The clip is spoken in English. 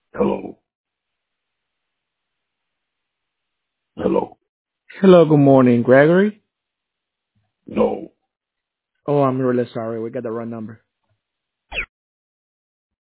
Hello. Hello. Hello, good morning, Gregory. No. Oh, I'm really sorry. We got the wrong number.